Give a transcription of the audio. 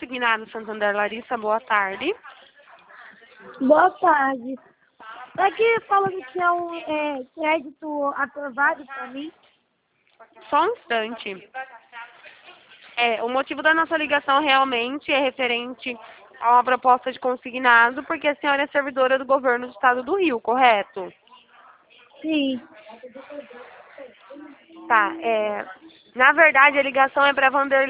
Consignado Santander, Larissa, boa tarde. Boa tarde. Aqui falando que é um crédito aprovado para mim. Só um instante. O motivo da nossa ligação realmente é referente a uma proposta de consignado, porque a senhora é servidora do governo do estado do Rio, correto? Sim. Tá, na verdade a ligação é para Vanderlei